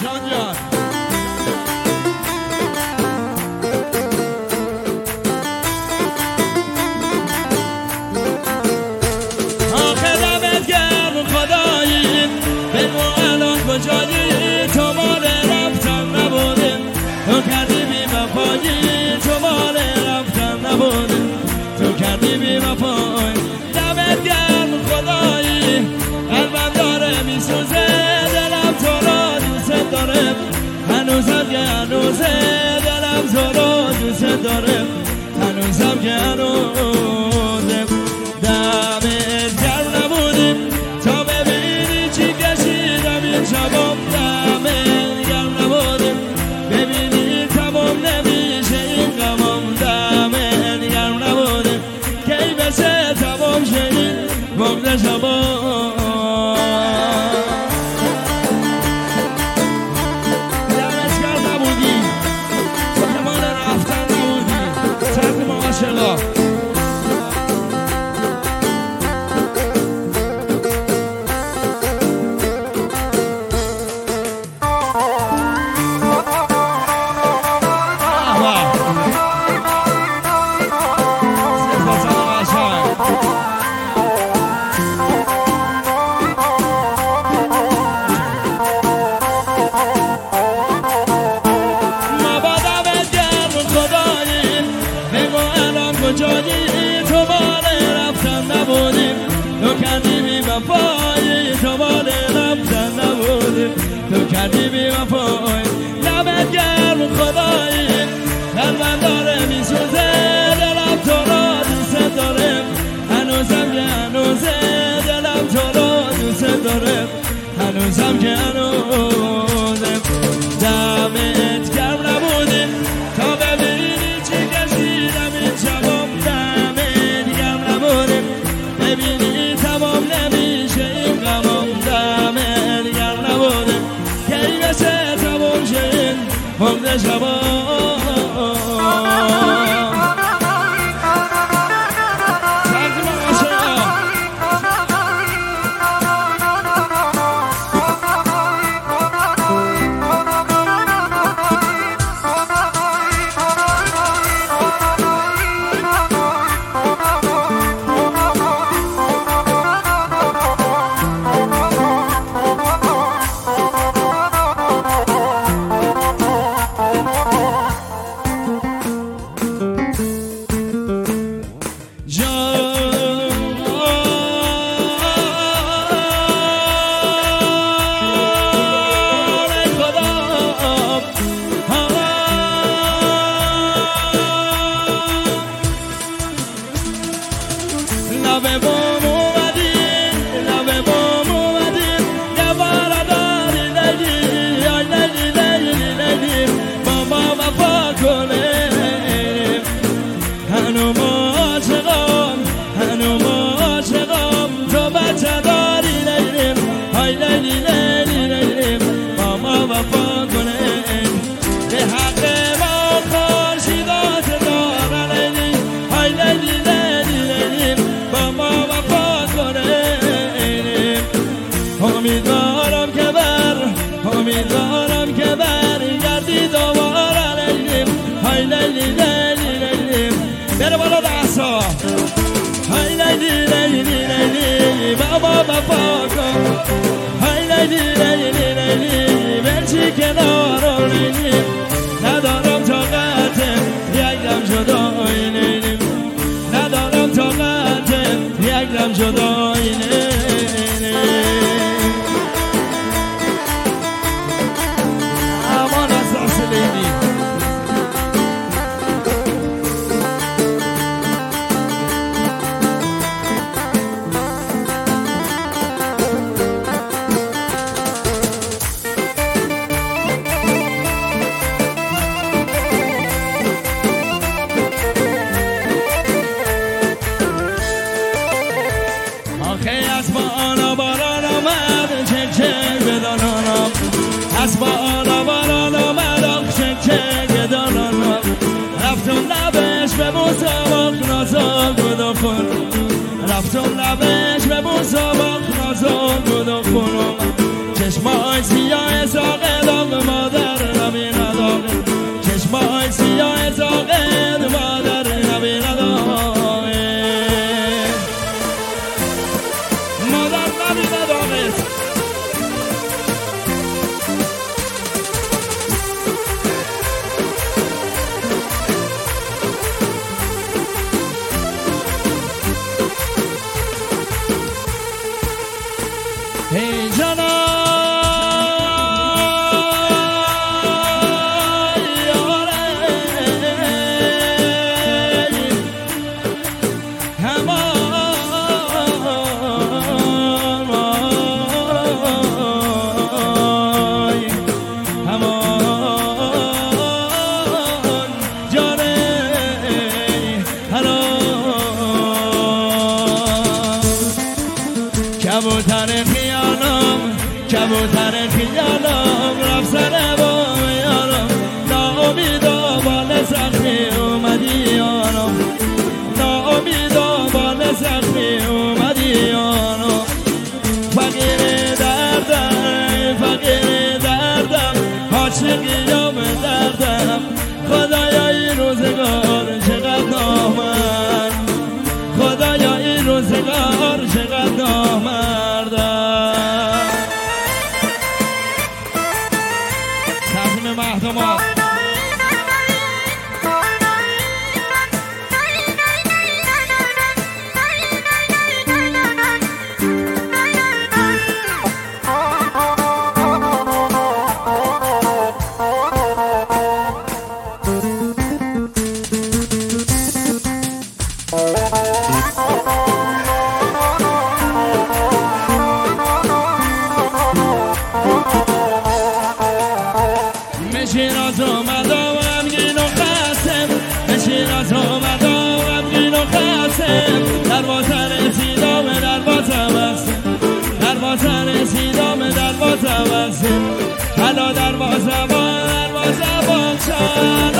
جان جان آخه دمت گرم خدایی بگو الان کجایی تو مال رفتن نبوده تو کردی بی وفایی تو مال رفتن نبوده تو کردی بی وفایی دمت گرم خدایی قلبم داره میسوزه دلم تو را دوست داره هنوزم که هنوزه دلم تو را دوست داره هنوزم که هنوزه دمت گرم نبودی تا ببینی چی کشیدم این شبام دمت گرم نبودی ببینی تمام نمیشه این غمام دمت گرم نبودی کی بشه تمام شه این بغض شبام دمت گرم نبودی تو مال رفتن نبودی سرد معاشقا کجایی تو مال رفتن نبودی تو کردی بی وفایی تو مال رفتن نبودی تو کردی بی وفایی دمت گرم خدایی قلبم داره میسوزه دلم تو را دوست داره هنوزم که هنوزه دلم تو را دوست داره هنوزم که هنوزه دمت گرم نبودی تا ببینی چی کشیدم این شبام ببینی تمام نمیشه این غمام دمت گرم نبوده کی بشه تمام شه این بغض شبام لبه بام اومدی یه بار داری نگی آی نگی بابا وفا کنه هنوم عاشقم تو بچه داری نگیم آی نگیم بابا وفا کنه به حق ما خورشیدات داره نگی آی نگیم بابا وفا کنه امیدوارم که برگردی دوباره نگیم های نگیم بره بالا دستا های نگیم بابا وفا کن های نگیم برچی کنارم نگیم ندارم طاقت یک دم جدایی نگیم ندارم طاقت یک دم جدایی نگیم امان از دست لیلی اسبان باران آمد آخشن که گدانان رفتم لبش به مسابق نازم گدا کن رفتم لبش به مسابق نازم گدا کنم چشمای سیاه ساقه داغ عاشقیم دردم خدایا این روزگار چقدر نامرد خدایا این روزگار چقدر نامردم تقدیم مهداماد شیراز اومدم غمگین و خستم شیراز اومدم غمگین و خستم دروازه رسیدم دروازه بستم دروازه رسیدم دروازه بستم حالا دروازه با شد